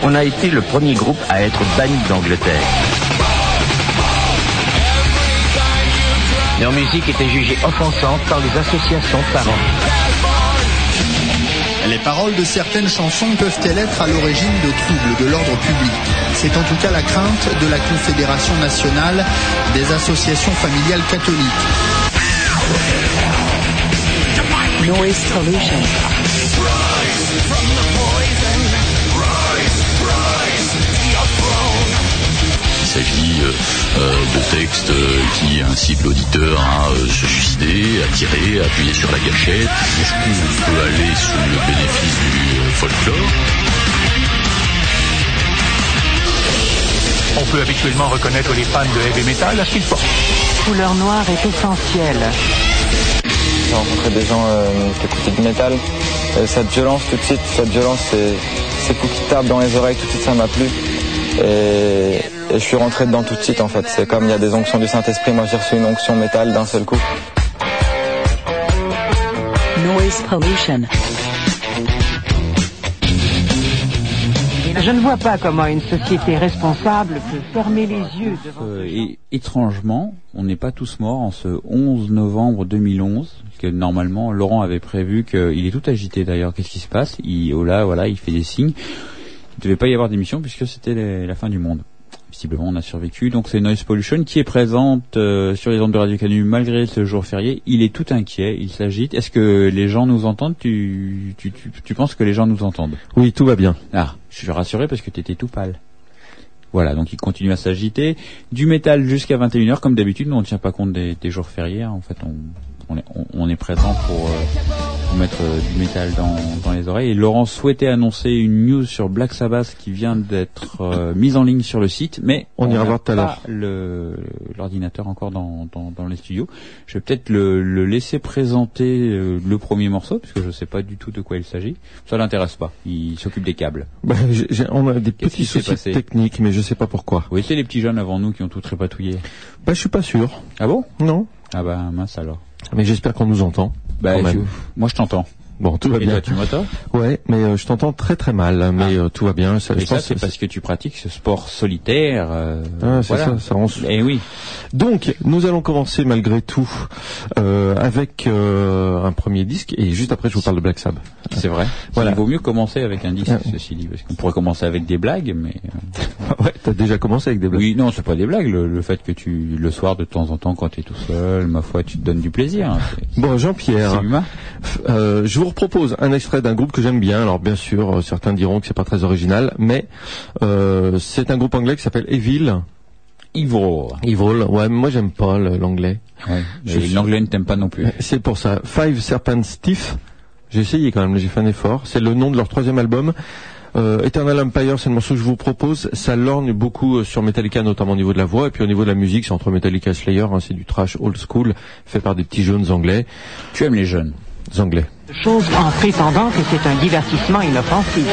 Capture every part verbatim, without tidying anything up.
On a été le premier groupe à être banni d'Angleterre. Leur musique était jugée offensante par les associations de parents. Les paroles de certaines chansons peuvent-elles être à l'origine de troubles de l'ordre public? C'est en tout cas la crainte de la Confédération nationale des associations familiales catholiques. Noise pollution. Il s'agit euh, de textes qui incitent l'auditeur à euh, se suicider, à tirer, à appuyer sur la gâchette, jusqu'où peut aller sous le bénéfice du euh, folklore. On peut habituellement reconnaître les fans de heavy metal à ce qu'ils portent. Couleur noire est essentielle. J'ai rencontré des gens euh, qui écoutaient du métal. Euh, cette violence, tout de suite, cette violence, c'est, c'est coup qui tape dans les oreilles, tout de suite ça m'a plu. Et, et je suis rentré dedans tout de suite en fait. C'est comme il y a des onctions du Saint-Esprit, moi j'ai reçu une onction métal d'un seul coup. Noise pollution. Je ne vois pas comment une société responsable peut fermer les yeux devant... Euh, et étrangement, on n'est pas tous morts en ce onze novembre deux mille onze, parce que normalement Laurent avait prévu qu'il est tout agité d'ailleurs. Qu'est-ce qui se passe? Il, oh là, voilà, il fait des signes. Il ne devait pas y avoir d'émission puisque c'était les, la fin du monde. Visiblement, on a survécu. Donc, c'est Noise Pollution qui est présente euh, sur les ondes de Radio Canu malgré ce jour férié. Il est tout inquiet, il s'agite. Est-ce que les gens nous entendent? tu, tu, tu, tu penses que les gens nous entendent? Oui, tout va bien. Ah, je suis rassuré parce que tu étais tout pâle. Voilà, donc il continue à s'agiter. Du métal jusqu'à vingt et une heures, comme d'habitude. Nous, on ne tient pas compte des, des jours fériés. En fait, on... On est, on, on est présent pour, euh, pour mettre euh, du métal dans, dans les oreilles. Et Laurent souhaitait annoncer une news sur Black Sabbath qui vient d'être euh, mise en ligne sur le site, mais on, on ira voir tout à l'heure. Le, l'ordinateur encore dans, dans, dans les studios. Je vais peut-être le, le laisser présenter euh, le premier morceau, puisque je ne sais pas du tout de quoi il s'agit. Ça l'intéresse pas. Il s'occupe des câbles. Bah, j'ai, j'ai, on a des Qu'est-ce petits soucis techniques, mais je sais pas pourquoi. Oui, c'est les petits jeunes avant nous qui ont tout trépatouillé. Bah, je suis pas sûr. Ah bon? Non. Ah bah mince alors. Mais j'espère qu'on nous entend. Bah, je, moi je t'entends. Bon, tout va et bien. Toi, tu m'entends? Ouais, mais euh, je t'entends très très mal, mais ah. euh, tout va bien. Ça, et je ça, pense c'est parce que tu pratiques ce sport solitaire. Euh, ah, c'est voilà. ça, ça rend... Et oui. Donc, nous allons commencer malgré tout euh, avec euh, un premier disque, et juste après, je vous parle de Black Sabbath. C'est vrai. Voilà. Il vaut mieux commencer avec un disque, ah. ceci dit, parce qu'on pourrait commencer avec des blagues, mais. Ouais, t'as déjà commencé avec des blagues. Oui, non, c'est pas des blagues. Le, le fait que tu, le soir, de temps en temps, quand t'es tout seul, ma foi, tu te donnes du plaisir. C'est, bon, Jean-Pierre, c'est humain. Euh, je vous propose un extrait d'un groupe que j'aime bien. Alors, bien sûr, euh, certains diront que c'est pas très original, mais euh, c'est un groupe anglais qui s'appelle Evil. Evil. Evil. Ouais, moi j'aime pas l'anglais. Ouais. Je suis... L'anglais ne t'aime pas non plus. C'est pour ça. Five Serpent Stiff. J'ai essayé quand même. J'ai fait un effort. C'est le nom de leur troisième album. Euh, Eternal Empire, c'est le morceau que je vous propose. Ça lorgne beaucoup sur Metallica, notamment au niveau de la voix, et puis au niveau de la musique, c'est entre Metallica et Slayer. Hein, c'est du trash old school, fait par des petits jeunes anglais. Tu aimes les jeunes anglais? Chose en prétendant que c'est un divertissement inoffensif.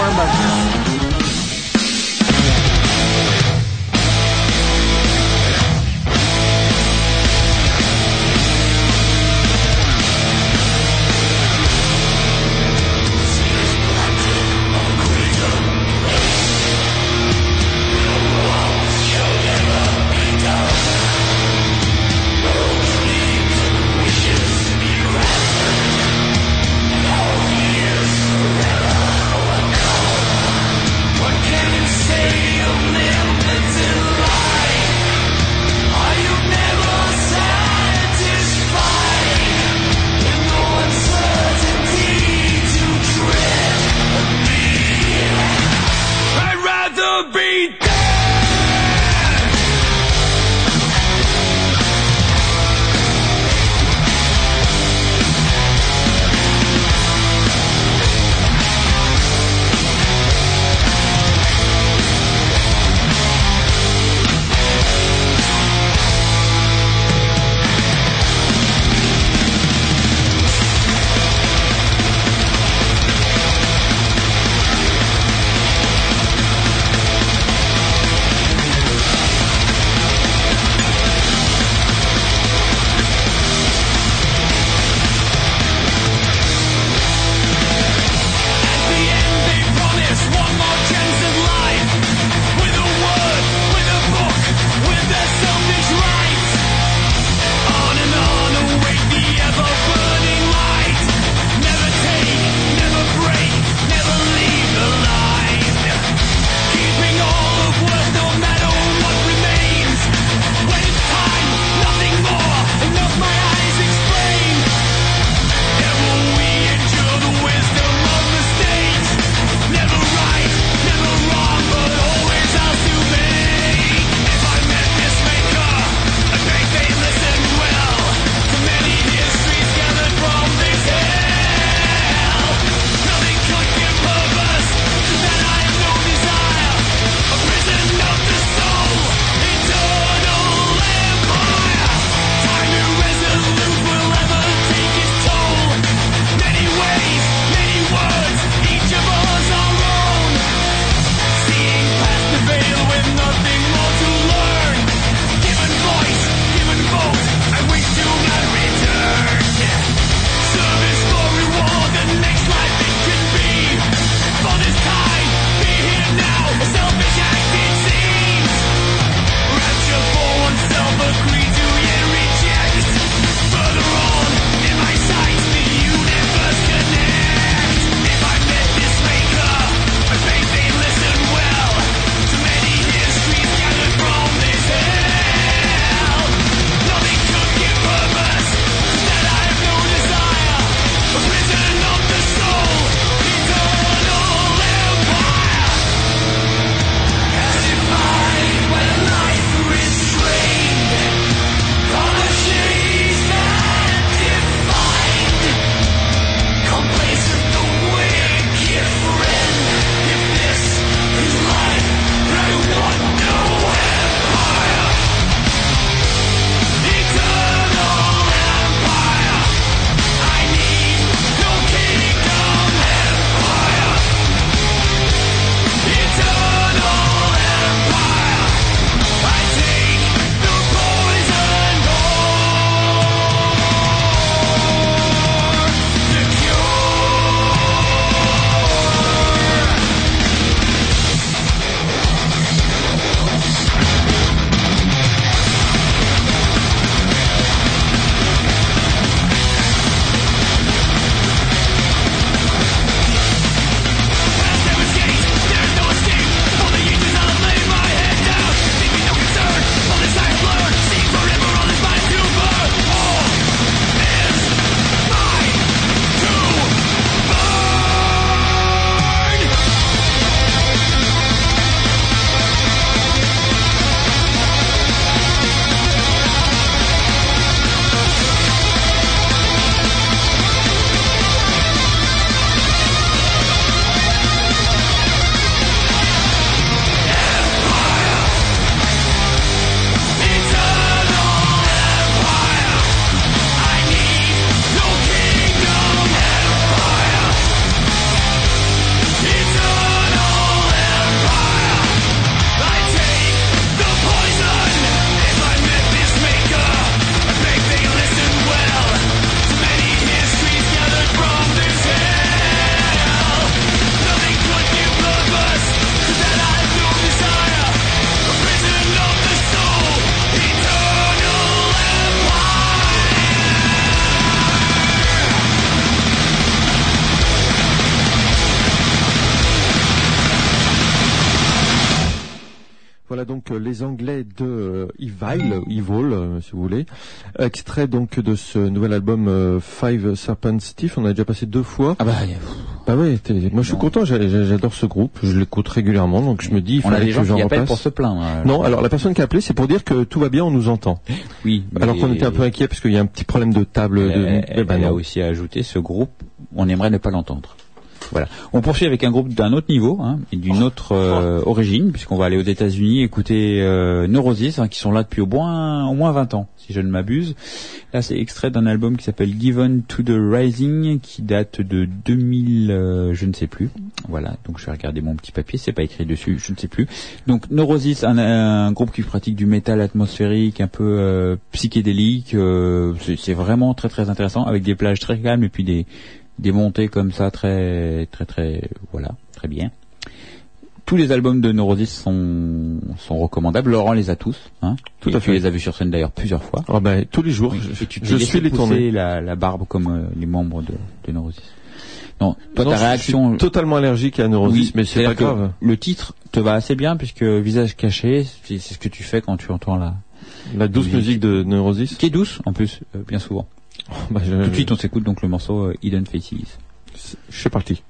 Voilà donc euh, les Anglais de euh, Evil, Evil euh, si vous voulez, extrait donc de ce nouvel album euh, Five Serpent Stiff. On a déjà passé deux fois. Ah bah, y a... bah ouais, moi je suis non. content, j'adore ce groupe, je l'écoute régulièrement, donc je me dis il on a fallait des que gens j'en qui repasse. appellent pour se plaindre. Euh, non, alors la personne qui a appelé, c'est pour dire que tout va bien, on nous entend. Oui. Alors qu'on était un peu inquiet parce qu'il y a un petit problème de table. Elle, de... elle, eh ben elle non. a aussi ajouté ce groupe, on aimerait ne pas l'entendre. Voilà. On poursuit avec un groupe d'un autre niveau, hein, et d'une autre euh, origine, puisqu'on va aller aux États-Unis écouter euh, Neurosis, hein, qui sont là depuis au moins au moins vingt ans, si je ne m'abuse. Là, c'est extrait d'un album qui s'appelle Given to the Rising, qui date de deux mille, euh, je ne sais plus. Voilà. Donc je vais regarder mon petit papier, c'est pas écrit dessus, je ne sais plus. Donc Neurosis, un, un groupe qui pratique du métal atmosphérique, un peu euh, psychédélique. Euh, c'est, c'est vraiment très très intéressant, avec des plages très calmes et puis des des montées comme ça très très très voilà très bien. Tous les albums de Neurosis sont sont recommandables. Laurent les a tous, hein. Tout et à fait. Tu les as vus sur scène d'ailleurs plusieurs fois. Oh ben tous les jours. Oui, je, tu je suis les tournées. La, la barbe comme euh, les membres de, de Neurosis. Non, toi non, ta je réaction. suis totalement allergique à Neurosis, oui, mais c'est pas grave. Le titre te va assez bien puisque visage caché, c'est, c'est ce que tu fais quand tu entends la la douce musique, musique de Neurosis. Qui est douce en plus, euh, bien souvent. Oh, bah, je, Tout de suite on s'écoute donc le morceau euh, Hidden Faces. C'est parti.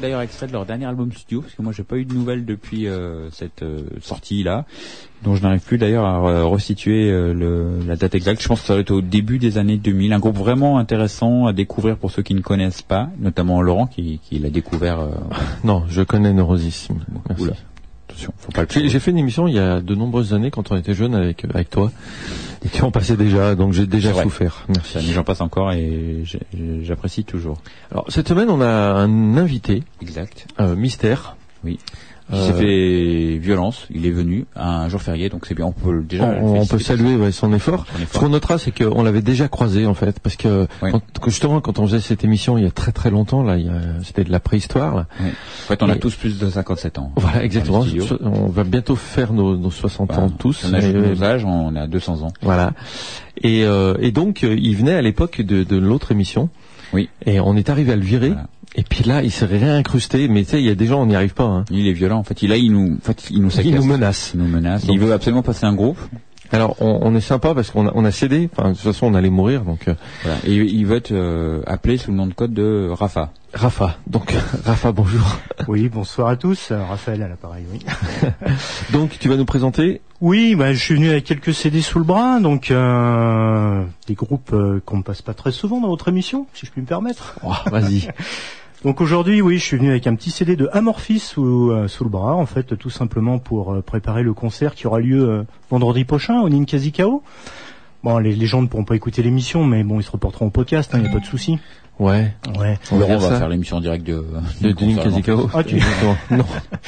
d'ailleurs extrait de leur dernier album studio, parce que moi j'ai pas eu de nouvelles depuis euh, cette euh, sortie-là, dont je n'arrive plus d'ailleurs à euh, resituer euh, le, la date exacte. Je pense que ça va être au début des années deux mille. Un groupe vraiment intéressant à découvrir pour ceux qui ne connaissent pas, notamment Laurent qui, qui l'a découvert. Euh, non, je connais Neurosis. Merci. Oula. Attention, faut pas le j'ai, j'ai fait une émission il y a de nombreuses années quand on était jeune avec avec toi et qui en passait déjà, donc j'ai déjà souffert. Merci. Mais j'en passe encore et j'apprécie toujours. Alors cette semaine on a un invité. Exact. Euh, mystère. Oui. Qui euh, s'est fait violence, il est venu à un jour férié, donc c'est bien, on peut déjà... On, on peut saluer ouais, son effort. Son effort. Ce qu'on notera, c'est qu'on l'avait déjà croisé, en fait, parce que, oui. quand, justement, quand on faisait cette émission il y a très très longtemps, là, il y a, c'était de la préhistoire, là. Oui. En fait, on Et, a tous plus de cinquante-sept ans. Voilà, exactement. On va bientôt faire nos, nos soixante voilà. ans tous. On a et, nos âges, on a deux cents ans. Voilà. Et, euh, et donc, il venait à l'époque de, de l'autre émission. Oui. Et on est arrivé à le virer. Voilà. Et puis là, il s'est réincrusté, mais tu sais, il y a des gens, on n'y arrive pas. Hein. Il est violent, en fait. Il, là, il nous, en fait, il nous sacasse. Il nous menace. Il nous menace. Donc, il veut absolument passer un groupe. Alors, on, on est sympa parce qu'on a, on a cédé. Enfin, de toute façon, on allait mourir, donc. Euh... Voilà. Et il veut être euh, appelé sous le nom de code de Rafa. Rafa. Donc, Rafa, bonjour. Oui, bonsoir à tous. Raphaël à l'appareil, oui. Donc, tu vas nous présenter? Oui, bah, je suis venu avec quelques C D sous le bras, donc euh, des groupes euh, qu'on ne passe pas très souvent dans votre émission, si je puis me permettre. Oh, vas-y. Donc aujourd'hui, oui, je suis venu avec un petit C D de Amorphis sous, euh, sous le bras, en fait, tout simplement pour euh, préparer le concert qui aura lieu euh, vendredi prochain au Ninkasi K O. Bon, les, les gens ne pourront pas écouter l'émission, mais bon, ils se reporteront au podcast, il hein, n'y a pas de souci. Ouais. Ouais. On, on va faire l'émission en direct de, de, de Ninkasi K O. Ah, tu... non.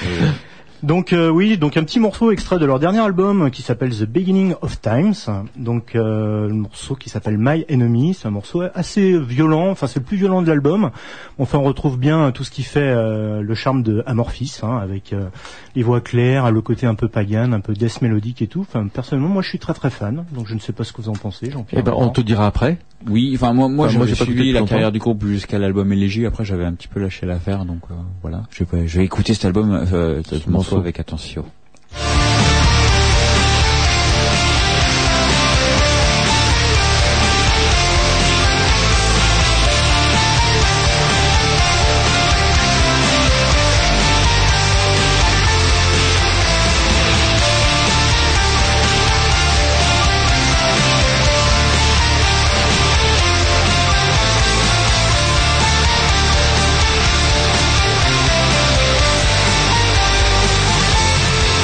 Donc euh, oui, donc un petit morceau extrait de leur dernier album qui s'appelle The Beginning of Times. Donc euh, le morceau qui s'appelle My Enemy, c'est un morceau assez violent, enfin c'est le plus violent de l'album. Enfin on retrouve bien tout ce qui fait euh, le charme de Amorphis, hein, avec euh, les voix claires, le côté un peu pagan, un peu death mélodique et tout. Enfin personnellement moi je suis très très fan, donc je ne sais pas ce que vous en pensez, Jean-Pierre. Eh ben on te dira après. Oui, enfin moi moi, enfin, moi j'ai suivi la carrière du groupe jusqu'à l'album Élégie, après j'avais un petit peu lâché l'affaire, donc euh, voilà. Je vais, je vais écouter cet album, euh, ce morceau avec attention. We'll be right back.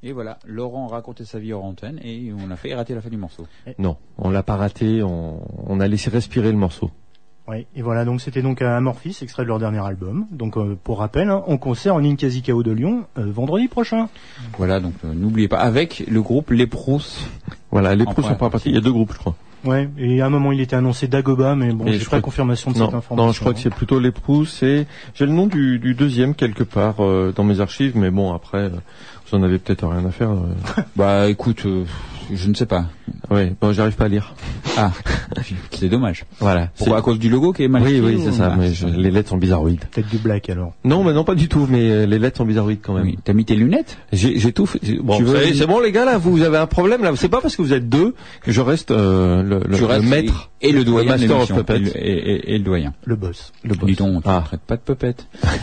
Et voilà, Laurent racontait sa vie hors antenne et on a failli rater la fin du morceau. Non, on l'a pas raté, on, on a laissé respirer le morceau. Oui, et voilà, donc c'était donc Amorphis, extrait de leur dernier album. Donc euh, pour rappel, hein, en concert en Ninkasi K O de Lyon, euh, vendredi prochain. Voilà, donc euh, n'oubliez pas, avec le groupe Les Prousses. Voilà, Les Prousses en première partie, il y a deux groupes je crois. Ouais, et à un moment il était annoncé Dagoba, mais bon, et j'ai pas la confirmation de non, cette information. Non, je crois que c'est plutôt Les Prousses et j'ai le nom du, du deuxième quelque part euh, dans mes archives, mais bon après, euh, vous en avez peut-être rien à faire. Euh. Bah écoute... Euh... Je ne sais pas. Oui, bon, j'arrive pas à lire. Ah, c'est dommage. Voilà. Pourquoi, à cause du logo qui est mal Oui, écrit, oui, c'est ça, ah, mais je, les lettres sont bizarroïdes. Peut-être du black alors. Non, mais non, pas du tout, mais les lettres sont bizarroïdes quand même. Oui. T'as mis tes lunettes? J'ai, j'ai tout fait. Bon, tu vous veux savez, une... c'est bon les gars là, vous avez un problème là. C'est pas parce que vous êtes deux que je reste euh, le, le, le maître et le doyen, le master of puppet et, et, et, et le doyen. Le boss. Le boss. Dis donc, tu ah. ne traites pas de puppet.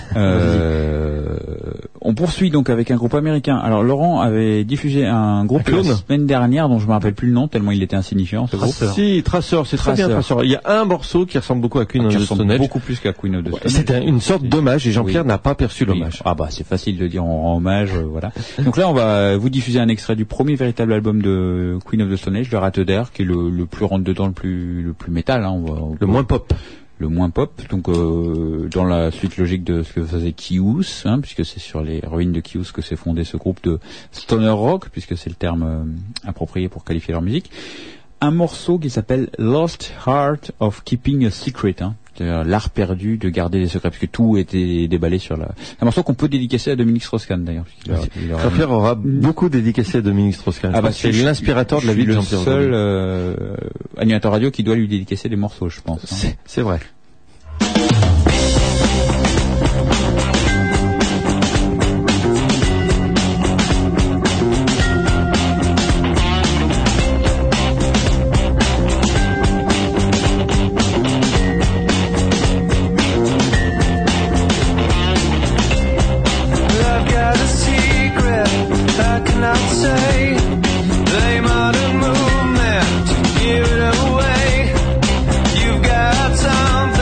euh, on poursuit donc avec un groupe américain. Alors Laurent avait diffusé un groupe un la semaine dernière dont je me rappelle plus le nom tellement il était insignifiant ce Tracer. groupe. Si, Tracer, c'est très bien Tracer. Il y a un morceau qui ressemble beaucoup à Queen of the Stone Age. Beaucoup plus qu'à Queen of the Stone Age. C'est un, une sorte d'hommage et Jean-Pierre oui. n'a pas perçu l'hommage. Oui. Ah bah c'est facile de dire on rend hommage, euh, voilà. Donc là on va vous diffuser un extrait du premier véritable album de Queen of the Stone Age, le Rat d'air, qui est le, le plus rentre dedans, le plus le plus métal, hein, on va, on le moins pop. Le moins pop, donc euh, dans la suite logique de ce que faisait Kius, hein, puisque c'est sur les ruines de Kius que s'est fondé ce groupe de stoner rock, puisque c'est le terme euh, approprié pour qualifier leur musique. Un morceau qui s'appelle Lost Art of Keeping a Secret, hein, c'est-à-dire l'art perdu de garder des secrets, puisque tout était déballé sur la... Un morceau qu'on peut dédicacer à Dominique Strauss-Kahn d'ailleurs. Jean-Pierre aura, aura beaucoup dédicacé à Dominique Strauss-Kahn. Ah bah c'est l'inspirateur de la vie de Jean-Pierre. C'est le seul euh, animateur radio qui doit lui dédicacer des morceaux, je pense. Hein. C'est, c'est vrai. Something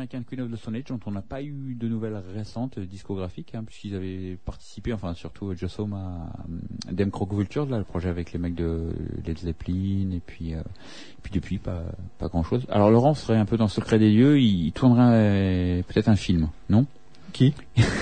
américain de Queen of the Stone Age, dont on n'a pas eu de nouvelles récentes discographiques, hein, puisqu'ils avaient participé, enfin surtout Joss Homme à euh, Dem Croc Vulture, là, le projet avec les mecs de Led Zeppelin, et puis, euh, et puis depuis pas pas grand chose. Alors Laurent serait un peu dans le secret des lieux, il, il tournerait euh, peut-être un film, non? Qui?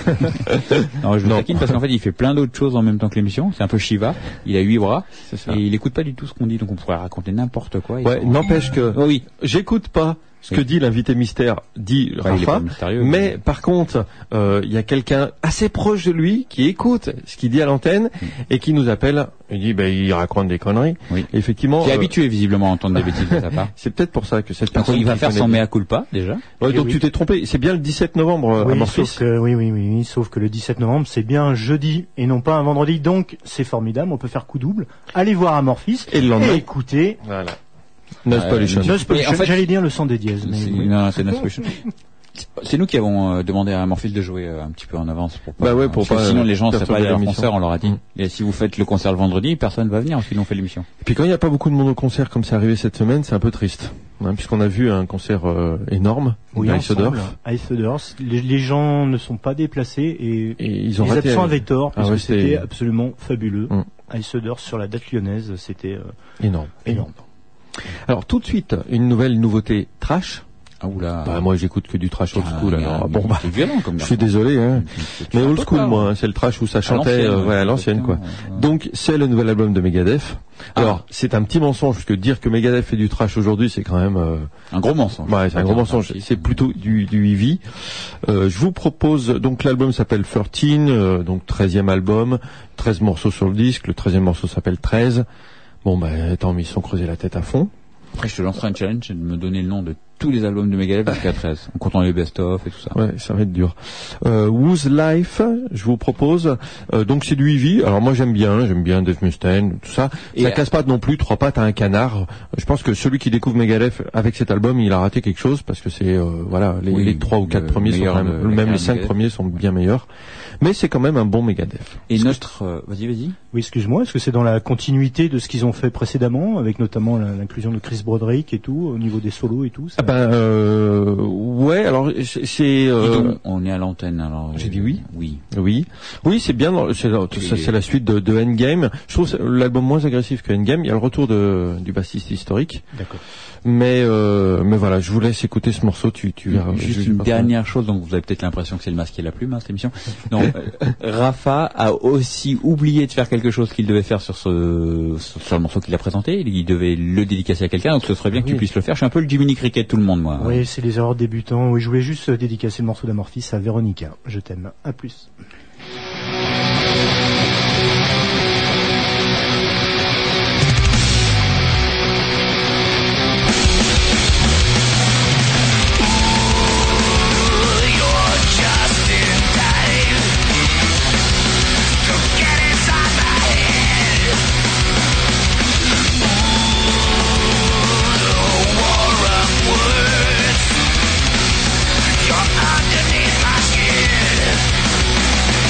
Non, je vous taquine parce qu'en fait il fait plein d'autres choses en même temps que l'émission. C'est un peu Shiva. Il a huit bras ça. Et il écoute pas du tout ce qu'on dit, donc on pourrait raconter n'importe quoi. Ouais, n'empêche que oh, oui. j'écoute pas ce que dit l'invité mystère, dit enfin, Rafa, mais, mais par contre, il euh, y a quelqu'un assez proche de lui qui écoute ce qu'il dit à l'antenne mmh. et qui nous appelle. Il dit, ben, il raconte des conneries. Oui. Et effectivement. Qui est euh... habitué visiblement à entendre des bêtises de sa part. C'est peut-être pour ça que cette personne. Il va faire son mea culpa déjà. Ouais, donc oui. tu t'es trompé. C'est bien le dix-sept novembre oui, à Morphis. Sauf que, oui, oui, oui, oui. Sauf que le dix-sept novembre, c'est bien un jeudi et non pas un vendredi. Donc c'est formidable. On peut faire coup double. Allez voir Amorphis et le lendemain. Et écoutez. Voilà. Nose euh, Pollution. Nose Pollution. En fait, j'allais dire le son des dièses. Mais... Oui. Non, c'est Nose Pollution. C'est nous qui avons euh, demandé à Amorphis de jouer euh, un petit peu en avance pour pas. Bah ouais, pour pas. Sinon, les gens ne seraient pas allés à leur concert. On leur a dit. Mmh. Et si vous faites le concert le vendredi, personne va venir. Sinon, on fait l'émission. Et puis quand il n'y a pas beaucoup de monde au concert comme c'est arrivé cette semaine, c'est un peu triste, hein, puisqu'on a vu un concert euh, énorme. Oui, Ice Earth. Les, les gens ne sont pas déplacés et, et ils ont les raté absents avaient tort parce ah ouais, que c'était absolument fabuleux. Mmh. Ice Earth sur la date lyonnaise, c'était euh, énorme. Énorme. Alors tout de suite, une nouvelle nouveauté trash. Ah oula. Bah moi j'écoute que du trash old school. Ah, alors bon bah. C'est violent comme. Je suis désolé hein. Mais old school moi, hein, c'est le trash où ça chantait à euh, ouais, à l'ancienne quoi. Ouais. Donc c'est le nouvel album de Megadeth. Alors ah. c'est un petit mensonge parce que dire que Megadeth fait du trash aujourd'hui c'est quand même euh... un gros mensonge. Ouais, c'est un gros mensonge. C'est plutôt du du heavy. Euh, je vous propose donc l'album s'appelle treize, euh, donc treizième album, treize morceaux sur le disque. Le treizième morceau s'appelle treize. Bon bah tant ils se sont creusés la tête à fond. Après, je te lancerai un challenge, c'est de me donner le nom de tous les albums de Megadeth jusqu'à treize, en comptant les best-of et tout ça. Ouais, ça va être dur. Euh, Whose Life, je vous propose. Euh, donc c'est du heavy. Alors moi j'aime bien, j'aime bien Dave Mustaine, tout ça. Et ça euh... casse pas non plus trois pattes à un canard. Je pense que celui qui découvre Megadeth avec cet album, il a raté quelque chose parce que c'est euh, voilà les, oui, les trois ou quatre premiers sont quand même, même les cinq Megadeth. Premiers sont bien meilleurs. Mais c'est quand même un bon Megadeth. Et est-ce notre, que... euh, vas-y, vas-y. Oui, excuse-moi. Est-ce que c'est dans la continuité de ce qu'ils ont fait précédemment, avec notamment l'inclusion de Chris Broderick et tout, au niveau des solos et tout ça... Ah ben euh, ouais. Alors c'est. Euh... Donc, on est à l'antenne. Alors. J'ai dit oui. Oui. Oui. Oui, c'est bien. C'est c'est la suite de, de Endgame. Je trouve l'album moins agressif que Endgame. Il y a le retour de du bassiste historique. D'accord. Mais euh, mais voilà, je vous laisse écouter ce morceau. Tu tu verras. Juste une dernière chose, donc vous avez peut-être l'impression que c'est le masque et la plume, hein, cette émission. Non, euh, Rafa a aussi oublié de faire quelque chose qu'il devait faire sur ce sur, sur le morceau qu'il a présenté. Il devait le dédicacer à quelqu'un, donc ce serait bien que oui. tu puisses le faire. Je suis un peu le Jiminy Cricket de tout le monde, moi. Oui, c'est les erreurs débutants. Oui, je voulais juste dédicacer le morceau d'Amorphis à Véronica. Je t'aime. À plus. Underneath my skin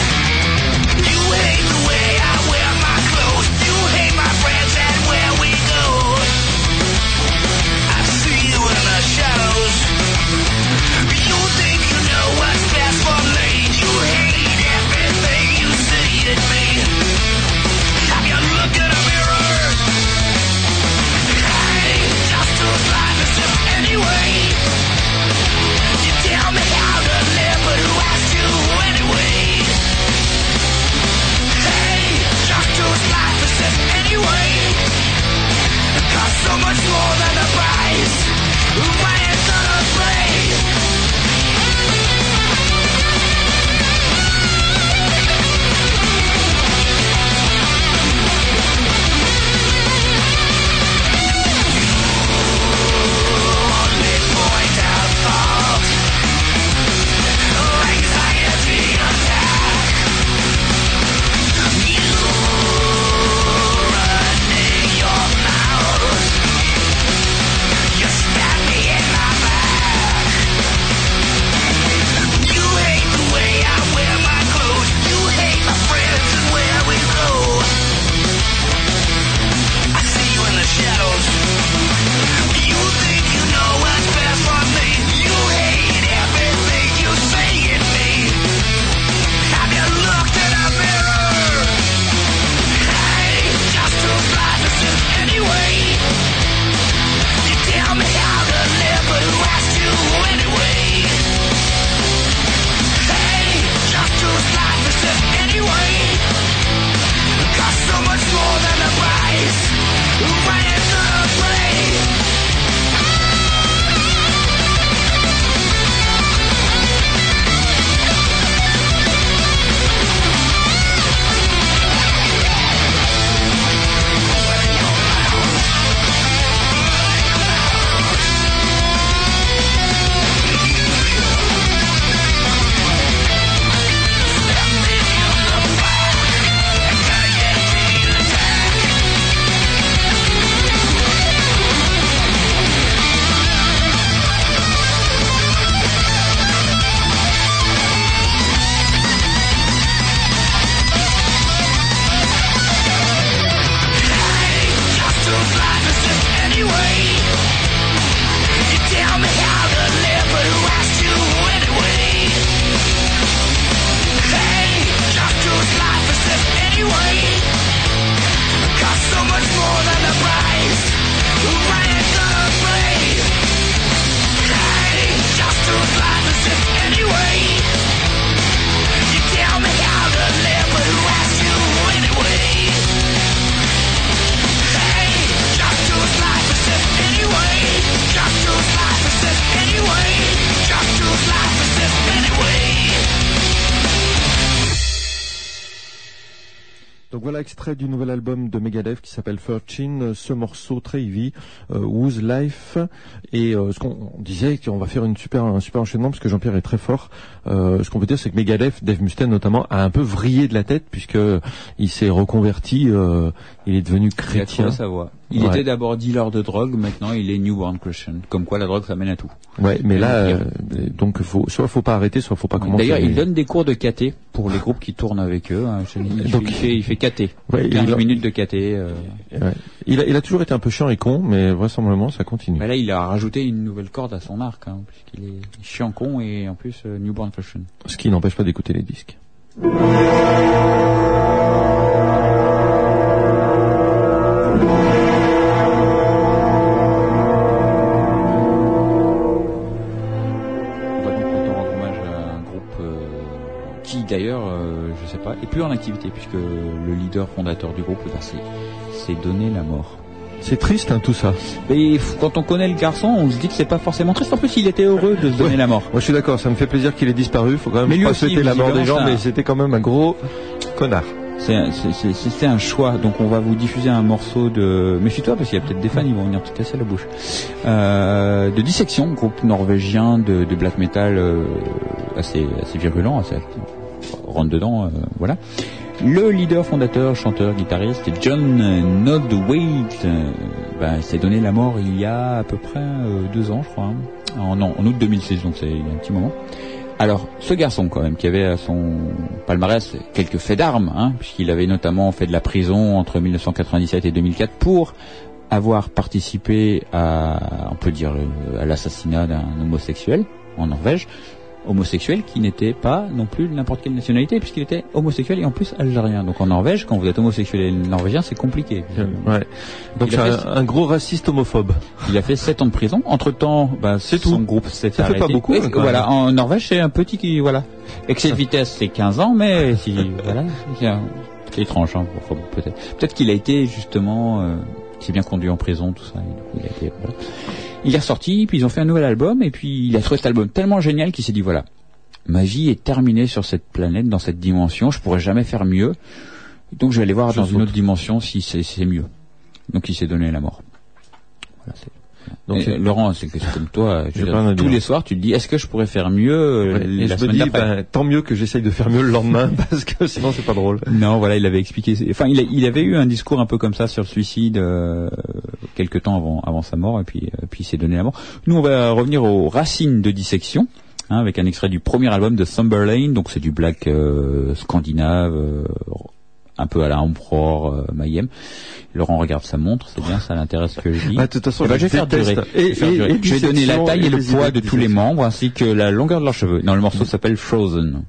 Donc voilà, extrait du nouvel album de Megadeth qui s'appelle Fortune, ce morceau très heavy, euh, Whose Life, et euh, ce qu'on on disait qu'on va faire une super, un super enchaînement parce que Jean-Pierre est très fort. Euh, ce qu'on peut dire, c'est que Megadeth, Dave Mustaine notamment, a un peu vrillé de la tête puisque il s'est reconverti, euh, il est devenu chrétien. Il a sa voix. Il ouais. était d'abord dealer de drogue, maintenant il est Newborn Christian. Comme quoi la drogue ça mène à tout. Ouais, mais là, euh, donc faut, soit faut pas arrêter, soit faut pas commencer. D'ailleurs, il donne des cours de K T pour les groupes qui tournent avec eux. Hein. Il, donc, il fait, il fait K T. Ouais, quinze minutes de K T. Euh... Ouais. Il, a, il a toujours été un peu chiant et con, mais vraisemblablement ça continue. Bah là, il a rajouté une nouvelle corde à son arc, hein, puisqu'il est chiant con et en plus euh, Newborn Christian. Ce qui n'empêche pas d'écouter les disques. D'ailleurs, euh, je sais pas, est plus en activité puisque le leader fondateur du groupe, bah, c'est, c'est donné la mort. C'est triste, hein, tout ça. Mais quand on connaît le garçon, on se dit que c'est pas forcément triste. En plus, il était heureux de se donner ouais. la mort. Moi, je suis d'accord. Ça me fait plaisir qu'il ait disparu. Faut quand même mais pas souhaiter la mort des gens, mais c'était quand même un gros connard. C'est, c'est, c'est, c'était un choix. Donc, on va vous diffuser un morceau de. Méfie-toi parce qu'il y a peut-être des fans, ils vont venir te casser la bouche. Euh, de Dissection, groupe norvégien de, de black metal euh, assez, assez virulent, assez actif. Rentre dedans, euh, voilà. Le leader, fondateur, chanteur, guitariste, John Nodwaite, euh, ben, s'est donné la mort il y a à peu près euh, deux ans, je crois, hein. en, non, en août deux mille six, donc c'est il y a un petit moment. Alors, ce garçon, quand même, qui avait à son palmarès quelques faits d'armes, hein, puisqu'il avait notamment fait de la prison entre mille neuf cent quatre-vingt-dix-sept et deux mille quatre pour avoir participé à, on peut dire, à l'assassinat d'un homosexuel en Norvège. Homosexuel qui n'était pas non plus de n'importe quelle nationalité puisqu'il était homosexuel et en plus algérien. Donc en Norvège, quand vous êtes homosexuel et norvégien, c'est compliqué. Ouais. Donc c'est un, un gros raciste homophobe. Il a fait sept ans de prison. Entre temps, bah, c'est son tout. Groupe s'est Ça arrêté. fait pas beaucoup. Et, hein, voilà. Même. En Norvège, c'est un petit qui, voilà. Excès de vitesse, c'est quinze ans, mais si, voilà. C'est étrange, hein, peut-être. Peut-être qu'il a été justement, euh, c'est bien conduit en prison, tout ça. Et du coup, il a été, voilà. Il est ressorti, puis ils ont fait un nouvel album, et puis il a trouvé cet album tellement génial qu'il s'est dit, voilà, ma vie est terminée sur cette planète, dans cette dimension, je pourrais jamais faire mieux, donc je vais aller voir dans une autre dimension si c'est, c'est mieux. Donc il s'est donné la mort. Voilà, c'est... Donc et, Laurent, c'est que c'est comme toi, je veux dire, tous les soirs tu te dis, est-ce que je pourrais faire mieux ouais, la et je me dis, ben, tant mieux que j'essaye de faire mieux le lendemain, parce que sinon c'est pas drôle. Non, voilà, il avait expliqué, enfin il, a, il avait eu un discours un peu comme ça sur le suicide euh, quelques temps avant, avant sa mort, et puis, euh, puis il s'est donné la mort. Nous on va revenir aux racines de Dissection, hein, avec un extrait du premier album de Summerlane, donc c'est du black euh, scandinave, euh, un peu à la Emperor euh, Mayhem. Laurent regarde sa montre, c'est bien, ça l'intéresse ce que je dis. Ah, de toute façon, et bah, je vais faire durer. Et, je vais, et, et je vais donner la taille et, et le poids de tous les membres, ainsi que la longueur de leurs cheveux. Non, le morceau s'appelle Frozen.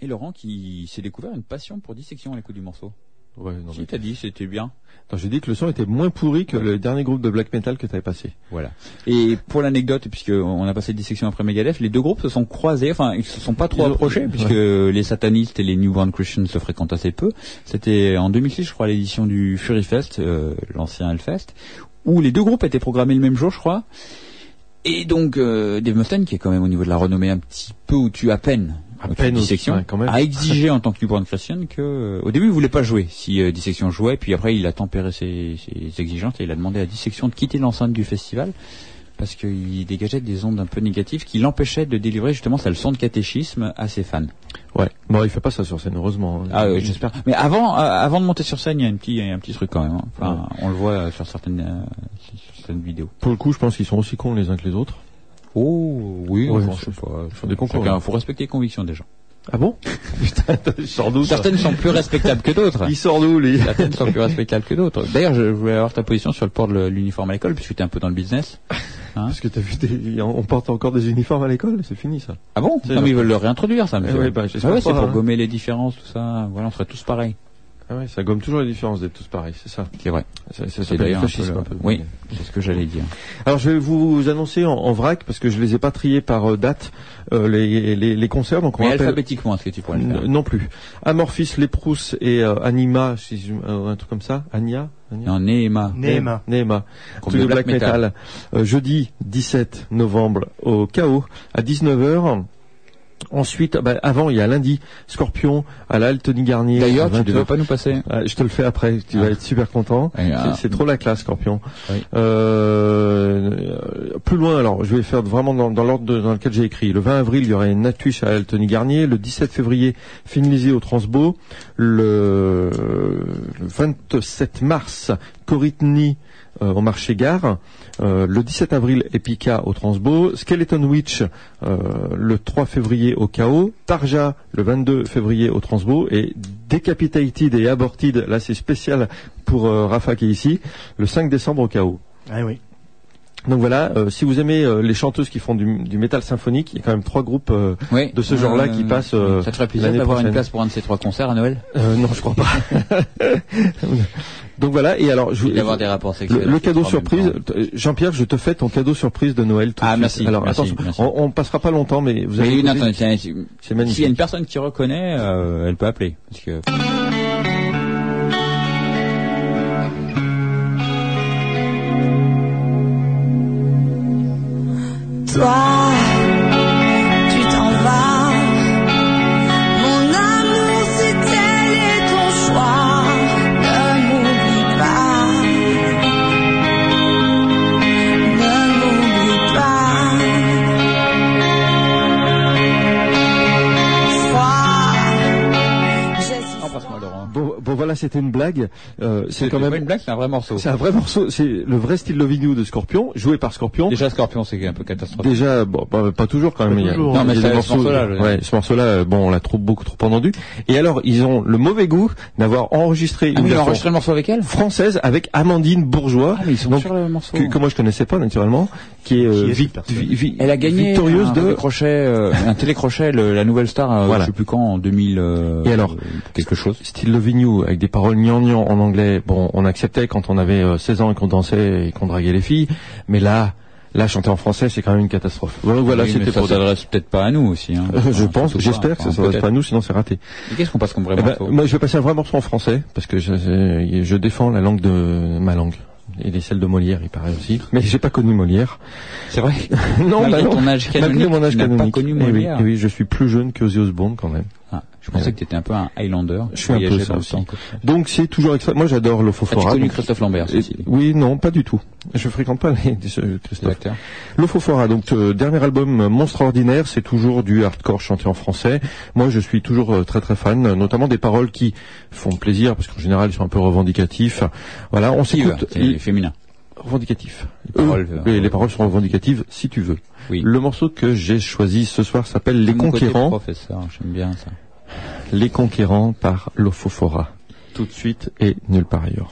Et Laurent qui s'est découvert une passion pour dissection à l'écoute du morceau. Ouais, non, si mais... t'as dit, c'était bien. Attends, j'ai dit que le son était moins pourri que le dernier groupe de black metal que t'avais passé. Voilà. Et pour l'anecdote, puisque on a passé dissection après Megadeth, les deux groupes se sont croisés, enfin, ils se sont pas trop ils approchés, ont... puisque ouais. les satanistes et les New Born Christians se fréquentent assez peu. C'était en deux mille six, je crois, l'édition du Fury Fest, euh, l'ancien Hellfest, où les deux groupes étaient programmés le même jour, je crois. Et donc, euh, Dave Mustaine, qui est quand même au niveau de la renommée un petit peu au-dessus à peine, à peine Dissection, ouais, quand même. a exigé en tant que New Born Christian que, euh, au début, il voulait pas jouer si euh, Dissection jouait, puis après, il a tempéré ses, ses exigences et il a demandé à Dissection de quitter l'enceinte du festival parce qu'il dégageait des ondes un peu négatives qui l'empêchaient de délivrer justement sa leçon de catéchisme à ses fans. Ouais. Bon, il fait pas ça sur scène, heureusement. Ah, euh, j'espère. Mais avant, euh, avant de monter sur scène, il y a un petit, il y a un petit truc quand même. Hein. Enfin, ouais. On le voit sur certaines, euh, sur certaines vidéos. Pour le coup, je pense qu'ils sont aussi cons les uns que les autres. Oh, oui, ouais, enfin, je sais pas. Ils font des concours. Il faut respecter les convictions des gens. Ah bon? Putain, il sort d'où? Certaines sont plus respectables que d'autres. Il sort d'où, les? Certaines sont plus respectables que d'autres. D'ailleurs, je voulais avoir ta position sur le port de l'uniforme à l'école, puisque tu es un peu dans le business. Hein? Parce que t'as vu, des... on porte encore des uniformes à l'école, c'est fini ça. Ah bon? Non, mais ils veulent le réintroduire, ça, monsieur. Eh ouais, bah, ah ouais, c'est pour hein. gommer les différences, tout ça. Voilà, on serait tous pareils. Ah ouais, ça gomme toujours les différences d'être tous pareils, c'est ça. C'est vrai. Ça, ça s'appelle le fascisme un peu. Oui, c'est ce que j'allais dire. Alors je vais vous annoncer en, en vrac, parce que je les ai pas triés par euh, date, euh, les, les, les concerts. Donc on Mais rappelle... alphabétiquement, est-ce que tu pourrais le faire? Non plus. Amorphis, Les Prousses et euh, Anima, si je, euh, un truc comme ça. Ania, Ania Non, Neema. Neema. Neema. Truc de black, black metal. metal. Euh, jeudi dix-sept novembre au K O à dix-neuf heures. Ensuite, bah, avant, il y a lundi, Scorpion à la Tony Garnier. D'ailleurs, tu ne devais pas nous passer. Ah, je te le fais après, tu ah. vas être super content. Ah. C'est trop la classe, Scorpion. Oui. Euh, plus loin, alors, je vais faire vraiment dans, dans l'ordre dans lequel j'ai écrit. Le vingt avril, il y aura une Nightwish à la Tony Garnier. Le dix-sept février, Finlisé au Transbo. Le, le vingt-sept mars, Coritny Euh, au marché gare, euh, le dix-sept avril Epica au Transbo, Skeleton Witch euh, le trois février au K O, Tarja le vingt-deux février au Transbo et Decapitated et Aborted, là c'est spécial pour euh, Rafa qui est ici, le cinq décembre au K O. Ah oui. Donc voilà, euh, si vous aimez euh, les chanteuses qui font du, du métal symphonique, il y a quand même trois groupes euh, oui. de ce genre-là euh, qui passent. Euh, ça te ferait plaisir d'avoir une place pour un de ces trois concerts à Noël? euh, Non, je crois pas. Donc voilà, et alors je voulais avoir des rapports sexuels. Le, le cadeau surprise, Jean-Pierre, je te fais ton cadeau surprise de Noël tout ah, de merci, suite. Alors merci, attention, merci. On, on passera pas longtemps, mais vous avez. Mais attends, c'est, c'est magnifique. S'il y a une personne qui reconnaît, euh, elle peut appeler, parce que. Toi, tu t'en vas, mon amour, c'est tel est ton choix, ne m'oublie pas, ne m'oublie pas, froid, j'ai Embrasse-moi, Laurent. Bon, bon voilà, c'était une blague. Euh, c'est, c'est quand même pas une blague, c'est un vrai morceau. C'est un vrai morceau. C'est le vrai style Loving You de Scorpion, joué par Scorpion. Déjà Scorpion, c'est un peu catastrophique. Déjà, bon, bah, pas toujours quand même. Pas il y a, toujours. Non, mais il y a ça, des ce morceaux. morceau-là, ouais, ce morceau-là, bon, on l'a trop beaucoup trop entendu. Et alors, ils ont le mauvais goût d'avoir enregistré ah, une version enregistré le morceau avec elle française avec Amandine Bourgeois. Ah, mais ils sont donc, sur le morceau. Que, que moi je connaissais pas naturellement, qui est, euh, qui est vi, vi, vi, elle a gagné victorieuse un de crochet, euh, un télécrochet, le, la nouvelle star, euh, voilà. je sais plus quand, en deux mille. Euh, et alors, quelque chose. Style Loving You avec des paroles gnangnan en anglais. Bon, on acceptait quand on avait euh, seize ans et qu'on dansait et qu'on draguait les filles, mais là. Là, chanter en français, c'est quand même une catastrophe. Voilà, voilà oui, c'était mais ça pour s'adresse peut-être pas à nous aussi. Hein. Euh, je enfin, pense, j'espère que ça ne s'adresse pas à nous, sinon c'est raté. Et qu'est-ce qu'on passe comme vrai eh ben, morceau? Moi, je vais passer un vrai morceau en français, parce que je, je défends la langue de ma langue. Et les celles de Molière, il paraît aussi. Mais j'ai pas connu Molière. C'est vrai? Non, malgré bah non. ton âge canonique, malgré mon âge tu n'as canonique. pas connu Eh Molière. oui, eh oui, je suis plus jeune que Ozzy Osbourne quand même. Ah, je pensais ouais. que tu étais un peu un Highlander. Je suis un peu ça aussi. Donc c'est toujours extra. Moi j'adore l'Ophophora. As-tu connu donc... Christophe Lambert ceci dit. Oui, non, pas du tout. Je fréquente pas les Christophe. L'Ophophora, donc euh, dernier album Monstre Ordinaire, c'est toujours du hardcore chanté en français. Moi je suis toujours euh, très très fan, notamment des paroles qui font plaisir parce qu'en général ils sont un peu revendicatifs. Voilà, on s'écoute. C'est féminin. Revendicatif. Les paroles, euh, les, les paroles sont revendicatives si tu veux. Oui. Le morceau que j'ai choisi ce soir s'appelle Les Mon Conquérants. Côté professeur, j'aime bien ça. Les Conquérants par l'Ophophora. Tout de suite et nulle part ailleurs.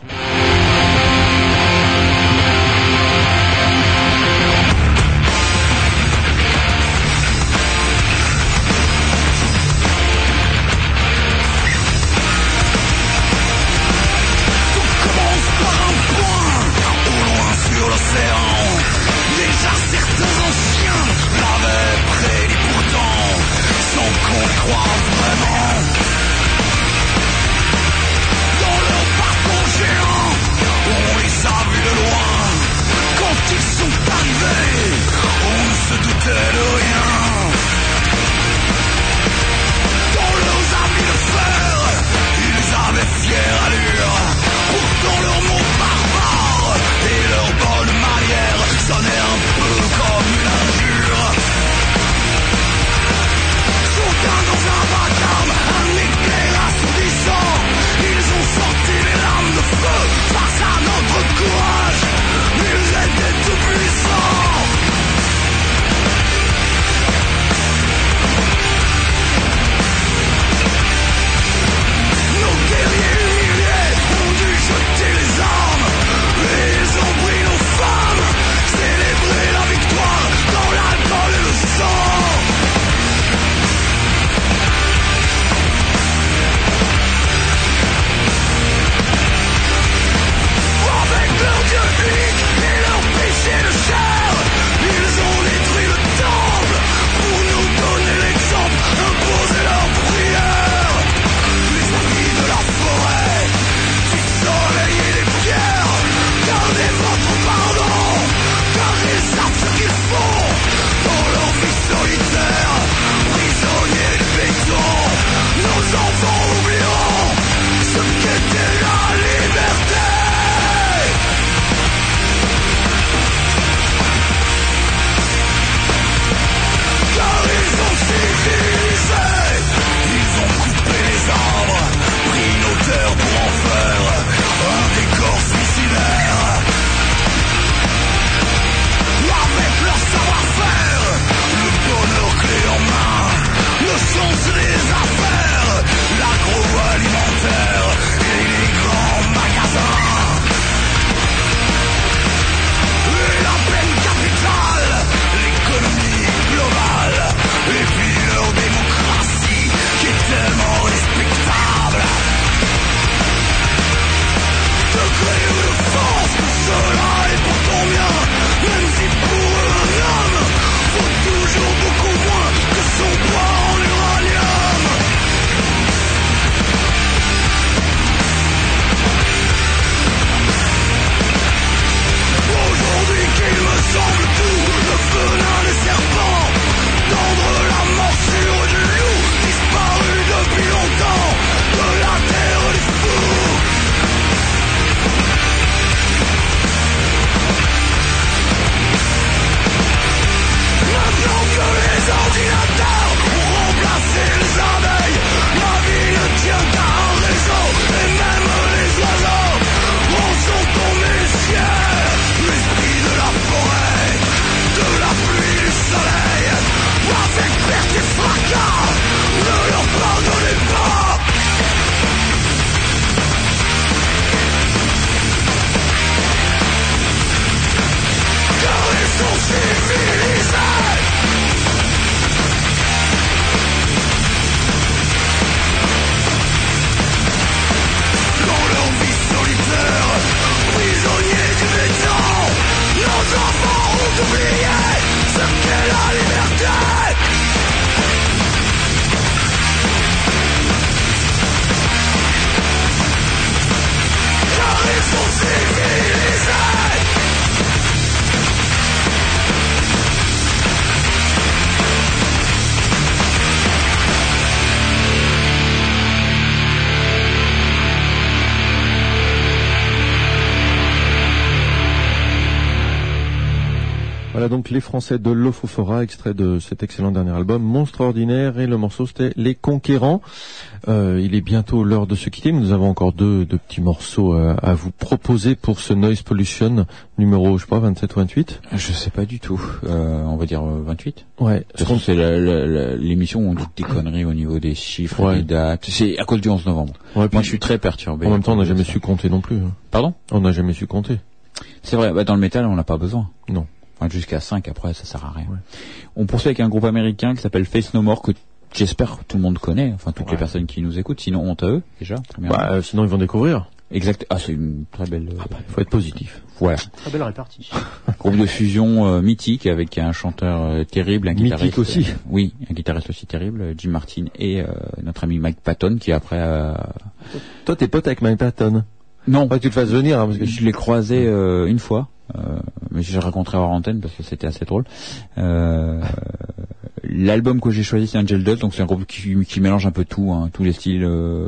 Voilà donc les Français de Lofofora, extrait de cet excellent dernier album, Monstre Ordinaire, et le morceau c'était Les Conquérants. Euh, il est bientôt l'heure de se quitter, mais nous avons encore deux, deux petits morceaux euh, à vous proposer pour ce Noise Pollution numéro, je sais pas, vingt-sept ou vingt-huit. Je sais pas du tout. Euh, on va dire vingt-huit. Ouais. De toute façon, c'est la, la, la, l'émission où on dit des conneries au niveau des chiffres, ouais. des dates. C'est à cause du onze novembre. Ouais, Moi, je suis très perturbé. En même temps, on n'a jamais su compter non plus. Pardon ? On n'a jamais su compter. C'est vrai. Bah, dans le métal, on n'a pas besoin. Non. Enfin, jusqu'à cinq, après, ça sert à rien. Ouais. On poursuit avec un groupe américain qui s'appelle Face No More, que j'espère que tout le monde connaît, enfin toutes ouais. les personnes qui nous écoutent, sinon honte à eux déjà. Bah, euh, sinon ils vont découvrir. Exact. Ah, c'est une très belle. Il ah bah, faut être positif. Voilà. Très belle répartie. Groupe de fusion euh, mythique avec un chanteur euh, terrible, un mythique guitariste aussi. Euh, oui, un guitariste aussi terrible, Jim Martin, et euh, notre ami Mike Patton qui après. Euh... Toi, t'es pote avec Mike Patton? Non. Pas que tu le fasses venir. Hein, parce que je l'ai croisé euh, une fois. Euh, mais je l'ai raconté hors antenne parce que c'était assez drôle. Euh, l'album que j'ai choisi c'est Angel Dust, donc c'est un groupe qui, qui mélange un peu tout, hein, tous les styles euh,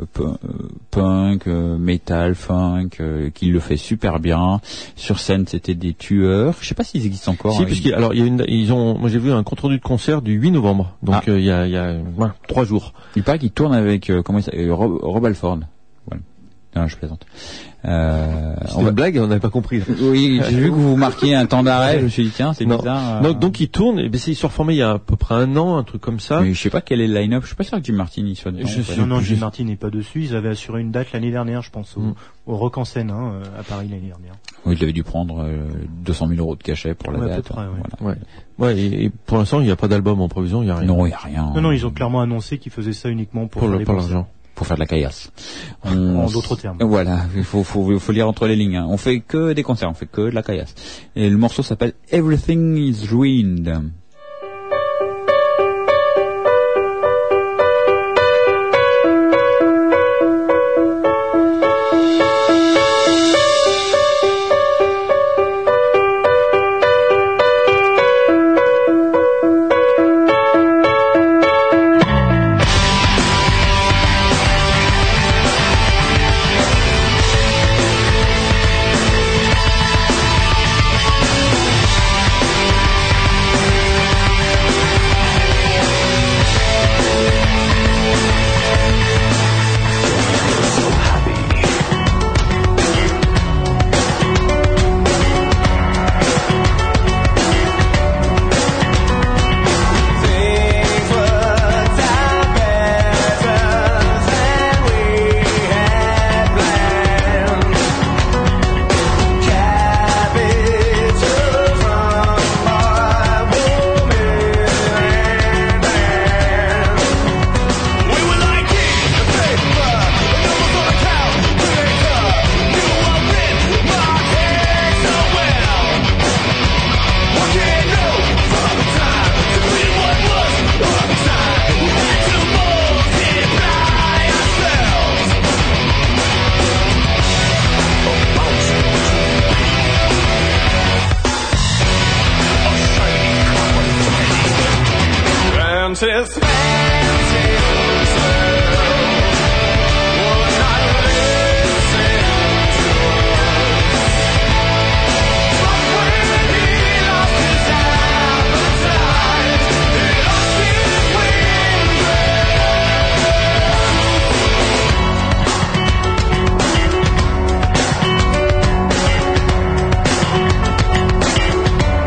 punk, euh, metal, funk, euh, qui le fait super bien. Sur scène c'était des tueurs. Je sais pas s'ils existent encore. Si, hein, puisqu'il alors il y a une, ils ont, moi j'ai vu un compte rendu de concert du huit novembre, donc il ah. euh, y a, il y a ouais, trois jours. Il paraît qu'ils tournent avec euh, comment il s'appelle, Rob, Rob Alford. Voilà. Non, je plaisante. Euh, c'est une va... blague, on n'avait pas compris. Oui, j'ai vu que vous marquiez un temps d'arrêt, je me suis dit tiens, c'est non. bizarre. Euh... Non, donc il tourne, et ben c'est, ils sont reformés il y a à peu près un an, un truc comme ça. Mais je sais pas quel est le line-up, je suis pas sûr que Jim Martin y soit dedans. Je sais, non, non, Jim Martin n'est pas dessus, ils avaient assuré une date l'année dernière, je pense, au, mm. au Rock en Seine, hein, à Paris l'année dernière. Oui, il avait dû prendre euh, deux cent mille euros de cachet pour la ouais, date. À peu près, ouais. Voilà. Ouais. Ouais, et, et pour l'instant, il n'y a pas d'album en prévision, il n'y a rien. Non, il n'y a rien. Non, non, ils ont clairement annoncé qu'ils faisaient ça uniquement pour, pour, le, les pour l'argent. Pour faire de la caillasse. On... En d'autres termes. Voilà, il faut, faut, faut lire entre les lignes. Hein. On fait que des concerts, on fait que de la caillasse. Et le morceau s'appelle Everything is Ruined.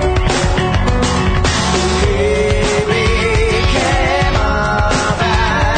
Baby, came on back.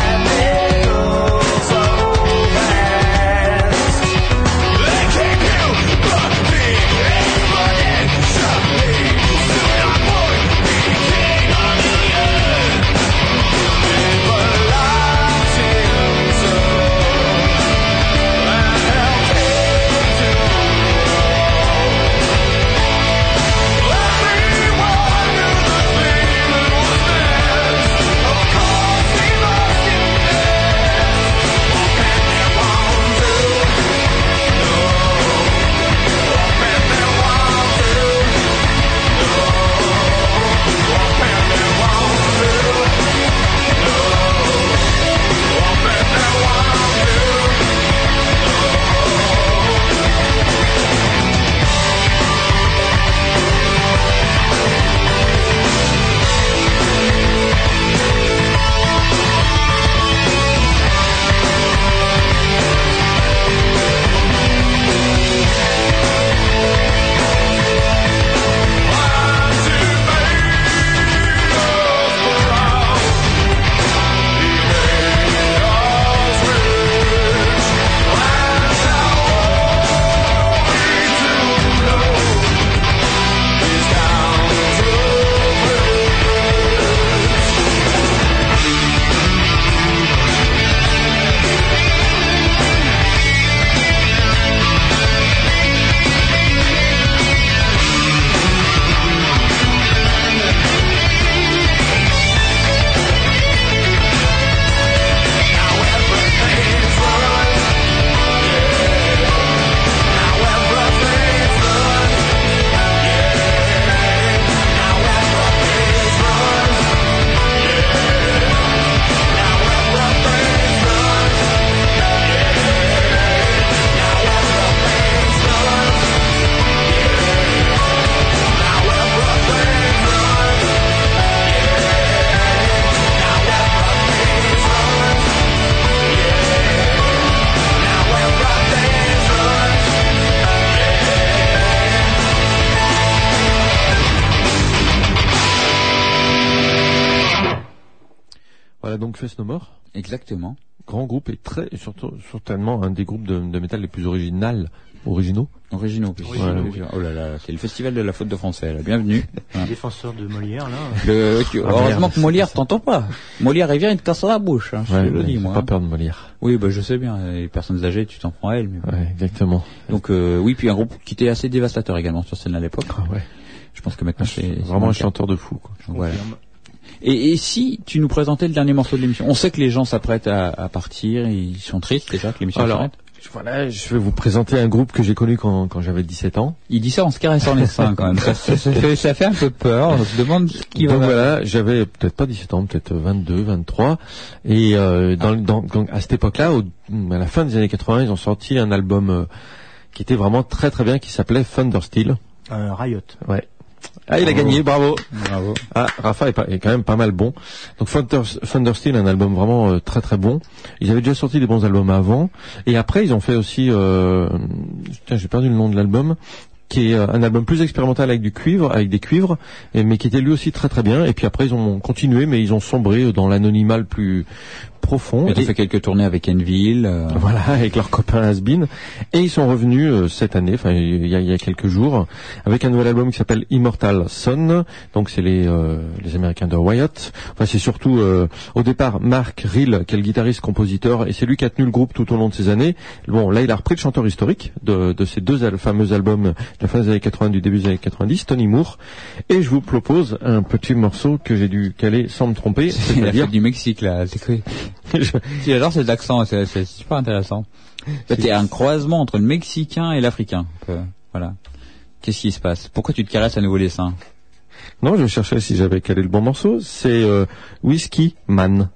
Voilà, donc Faith No More. Exactement. Grand groupe et très, surtout, certainement un des groupes de, de métal les plus originaux. Originaux Originaux. Voilà. Oh là là, c'est le festival de la faute de français, là. Bienvenue. Le défenseur de Molière, là. Le, tu, Ah, heureusement merde, que Molière t'entend pas. Molière, il vient, il te casse la bouche, hein, ouais, je te le dis, moi. Pas peur de Molière. Oui, bah, je sais bien. Les personnes âgées, tu t'en prends à elles. Mais... Ouais, exactement. Donc, euh, oui, puis un groupe qui était assez dévastateur également sur scène à l'époque. Ah ouais. Je pense que maintenant c'est... Vraiment un chanteur de fou, quoi. Voilà. Et, et si tu nous présentais le dernier morceau de l'émission, on sait que les gens s'apprêtent à, à partir, ils sont tristes déjà que l'émission s'arrête. Voilà, je vais vous présenter un groupe que j'ai connu quand, quand j'avais dix-sept ans. Il dit ça en se caressant les seins quand même. Ça, ça, ça, fait, ça fait un peu peur. On se demande qui va. Donc voilà, j'avais peut-être pas dix-sept ans, peut-être vingt-deux, vingt-trois. Et euh, dans, dans, dans, à cette époque-là, au, à la fin des années quatre-vingts, ils ont sorti un album euh, qui était vraiment très très bien, qui s'appelait Thundersteel. Euh, Riot. Ouais. Ah, il bravo. a gagné, bravo. Bravo. Ah, Rafa est, pas, est quand même pas mal bon. Donc Thunder, Thundersteel, un album vraiment euh, très très bon. Ils avaient déjà sorti des bons albums avant. Et après, ils ont fait aussi... Euh, tiens, j'ai perdu le nom de l'album, qui est un album plus expérimental avec du cuivre, avec des cuivres, et, mais qui était lui aussi très très bien. Et puis après, ils ont continué, mais ils ont sombré dans l'anonymat le plus profond. Ils ont fait quelques tournées avec Enville. Euh... Voilà, avec leurs copains Has-Been. Et ils sont revenus euh, cette année, enfin il y a, il y a quelques jours, avec un nouvel album qui s'appelle Immortal Son. Donc c'est les euh, les Américains de Wyatt. Enfin c'est surtout euh, au départ Mark Rill, qui est le guitariste-compositeur, et c'est lui qui a tenu le groupe tout au long de ces années. Bon, là il a repris le chanteur historique de, de ces deux al- fameux albums de la fin des années quatre-vingts, du début des années quatre-vingt-dix, Tony Moore. Et je vous propose un petit morceau que j'ai dû caler sans me tromper. C'est, c'est la fête du Mexique là. C'est quoi? J'adore cet accent, c'est, c'est super intéressant. C'est... T'es un croisement entre le Mexicain et l'Africain. Euh, voilà. Qu'est-ce qui se passe? Pourquoi tu te caresses à nouveau les seins? Non, je cherchais si j'avais calé le bon morceau. C'est euh, Whiskey Man.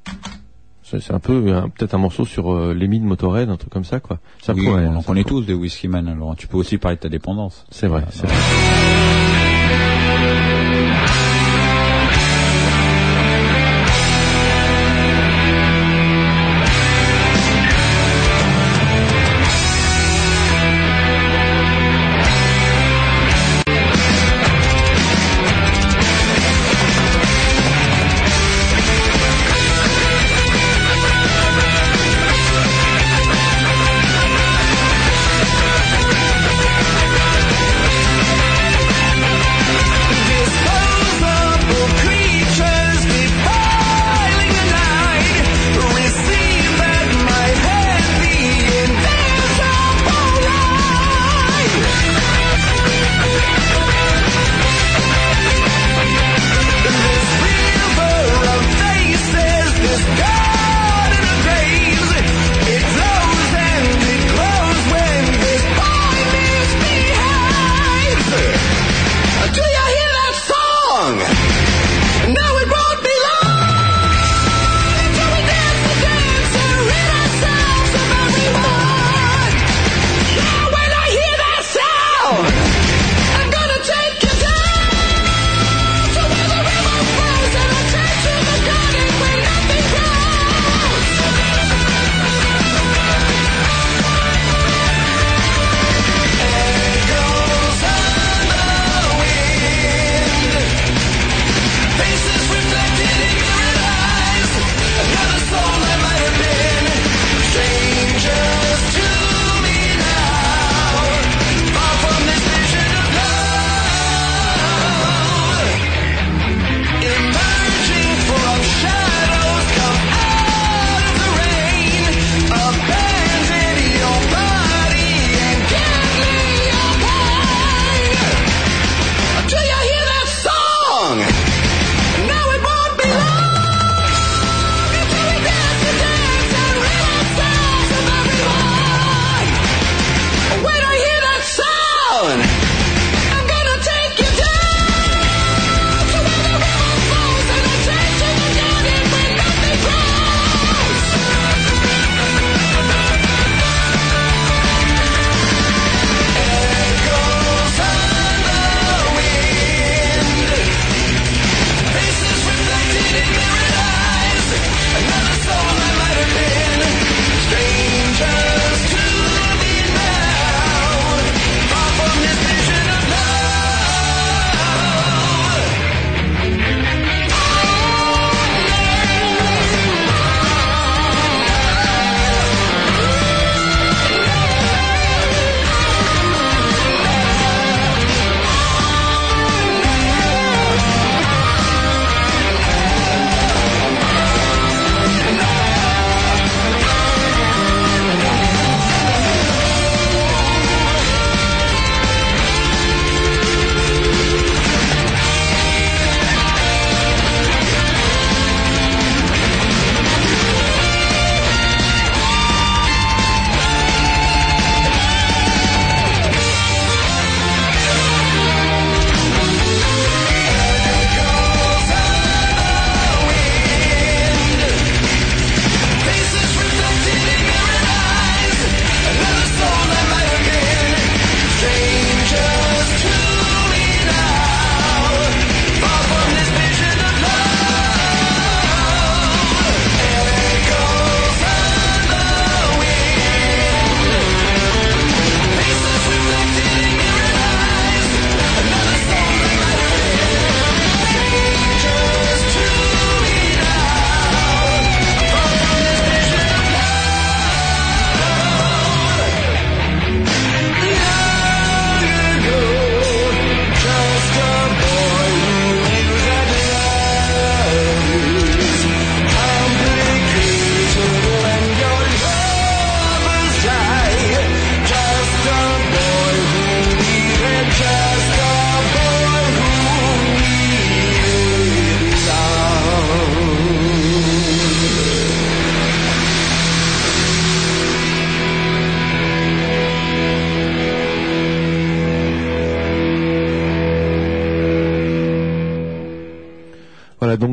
C'est, c'est un peu, un, peut-être un morceau sur euh, Lemmy de Motorhead, un truc comme ça, quoi. Ça oui, pourrait, on hein, connaît tous des Whiskey Man. Alors, tu peux aussi parler de ta dépendance. C'est vrai. Ah, c'est non. vrai. Thank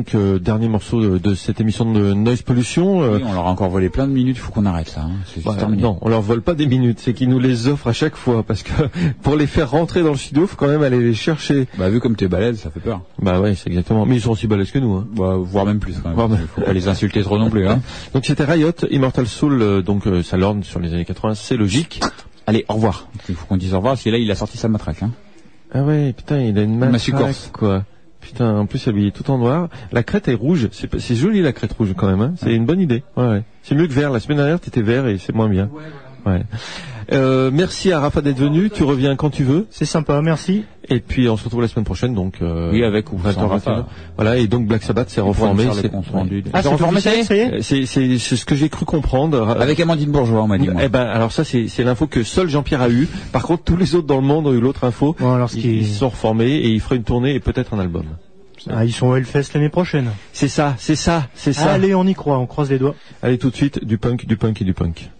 donc euh, dernier morceau de, de cette émission de Noise Pollution. Euh, oui, on leur a encore volé plein de minutes, il faut qu'on arrête ça. Hein. C'est bah, terminé. Non, on leur vole pas des minutes, c'est qu'ils nous les offrent à chaque fois, parce que pour les faire rentrer dans le studio, faut quand même aller les chercher. Bah vu comme t'es balèze, ça fait peur. Bah ouais, c'est exactement. Mais ils sont aussi balèzes que nous. Hein. Bah, voire même plus quand même. Voire même. Faut pas les insulter trop non plus. Hein. Donc c'était Riot, Immortal Soul, euh, donc euh, ça lorne sur les années quatre-vingts, c'est logique. Allez, au revoir. Il faut qu'on dise au revoir, parce que là il a sorti sa matraque. Hein. Ah ouais, putain, il a une matraque, quoi. Putain, en plus, elle est tout en noir. La crête est rouge. C'est, c'est joli, la crête rouge, quand même, hein. C'est une bonne idée. Ouais, ouais. C'est mieux que vert. La semaine dernière, t'étais vert et c'est moins bien. Ouais, voilà. Ouais. Euh, merci à Rafa d'être venu. Tu reviens quand tu veux. C'est sympa, merci. Et puis, on se retrouve la semaine prochaine, donc, euh, oui, avec ou sans Rafa. Voilà. Et donc, Black Sabbath s'est reformé. C'est, ouais. Ah, c'est reformé, ça y est, ça y est? C'est, c'est, c'est ce que j'ai cru comprendre. Avec Amandine Bourgeois, on m'a dit, moi. Eh ben, alors ça, c'est, c'est l'info que seul Jean-Pierre a eu. Par contre, tous les autres dans le monde ont eu l'autre info. Bon, alors, ils, ils se sont reformés et ils feraient une tournée et peut-être un album. Ah, ils sont au Hellfest l'année prochaine. C'est ça, c'est ça, c'est ça. Allez, on y croit, on croise les doigts. Allez, tout de suite, du punk, du punk et du punk.